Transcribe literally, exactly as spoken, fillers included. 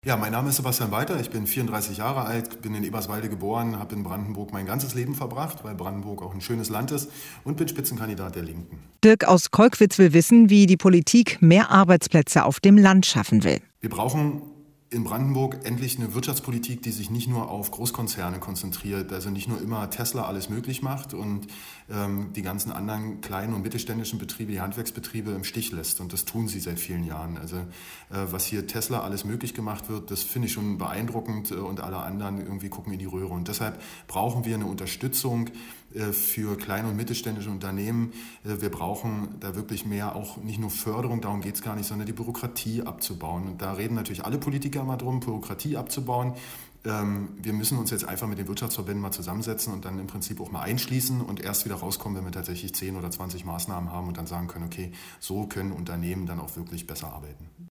Ja, mein Name ist Sebastian Weiter, ich bin vierunddreißig Jahre alt, bin in Eberswalde geboren, habe in Brandenburg mein ganzes Leben verbracht, weil Brandenburg auch ein schönes Land ist, und bin Spitzenkandidat der Linken. Dirk aus Kolkwitz will wissen, wie die Politik mehr Arbeitsplätze auf dem Land schaffen will. Wir brauchen in Brandenburg endlich eine Wirtschaftspolitik, die sich nicht nur auf Großkonzerne konzentriert, also nicht nur immer Tesla alles möglich macht und ähm, die ganzen anderen kleinen und mittelständischen Betriebe, die Handwerksbetriebe im Stich lässt. Und das tun sie seit vielen Jahren. Also äh, was hier Tesla alles möglich gemacht wird, das finde ich schon beeindruckend, äh, und alle anderen irgendwie gucken in die Röhre. Und deshalb brauchen wir eine Unterstützung äh, für kleine und mittelständische Unternehmen. Äh, wir brauchen da wirklich mehr, auch nicht nur Förderung, darum geht es gar nicht, sondern die Bürokratie abzubauen. Und da reden natürlich alle Politiker mal drum, Bürokratie abzubauen. Ähm, wir müssen uns jetzt einfach mit den Wirtschaftsverbänden mal zusammensetzen und dann im Prinzip auch mal einschließen und erst wieder rauskommen, wenn wir tatsächlich zehn oder zwanzig Maßnahmen haben und dann sagen können, okay, so können Unternehmen dann auch wirklich besser arbeiten.